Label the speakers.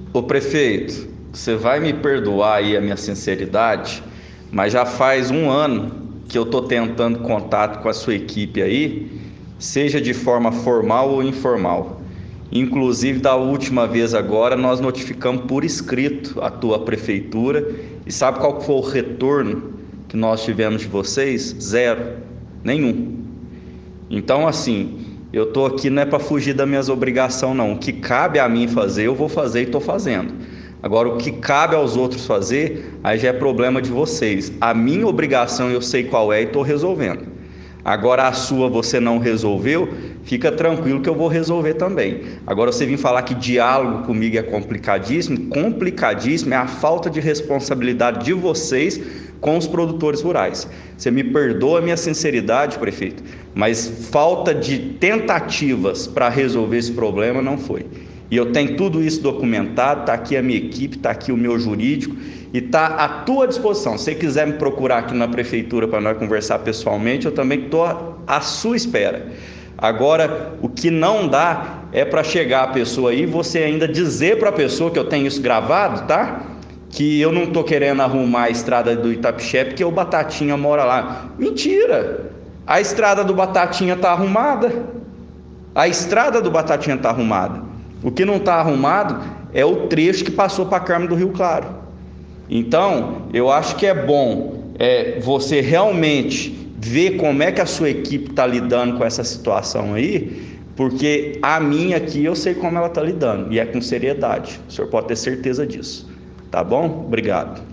Speaker 1: Ô prefeito, você vai me perdoar aí a minha sinceridade, mas já faz um ano que eu estou tentando contato com a sua equipe aí, seja de forma formal ou informal. Inclusive, da última vez agora, nós notificamos por escrito a tua prefeitura e sabe qual foi o retorno que nós tivemos de vocês? Zero, nenhum. Então, assim, eu tô aqui não é para fugir das minhas obrigações, não. O que cabe a mim fazer, eu vou fazer e estou fazendo. Agora, o que cabe aos outros fazer, aí já é problema de vocês. A minha obrigação eu sei qual é e estou resolvendo. Agora, a sua você não resolveu, fica tranquilo que eu vou resolver também. Agora, você vir falar que diálogo comigo é complicadíssimo, complicadíssimo é a falta de responsabilidade de vocês com os produtores rurais. Você me perdoa a minha sinceridade, prefeito, mas falta de tentativas para resolver esse problema não foi. E eu tenho tudo isso documentado, está aqui a minha equipe, está aqui o meu jurídico e está à tua disposição. Se você quiser me procurar aqui na prefeitura para nós conversar pessoalmente, eu também estou à sua espera. Agora, o que não dá é para chegar a pessoa aí, você ainda dizer para a pessoa que eu tenho isso gravado, tá? Que eu não estou querendo arrumar a estrada do Itapixé porque o Batatinha mora lá. Mentira! A estrada do Batatinha está arrumada. A estrada do Batatinha está arrumada. O que não está arrumado é o trecho que passou para Carmo do Rio Claro. Então, eu acho que é bom você realmente ver como é que a sua equipe está lidando com essa situação aí, porque a minha aqui eu sei como ela está lidando, e é com seriedade. O senhor pode ter certeza disso. Tá bom? Obrigado.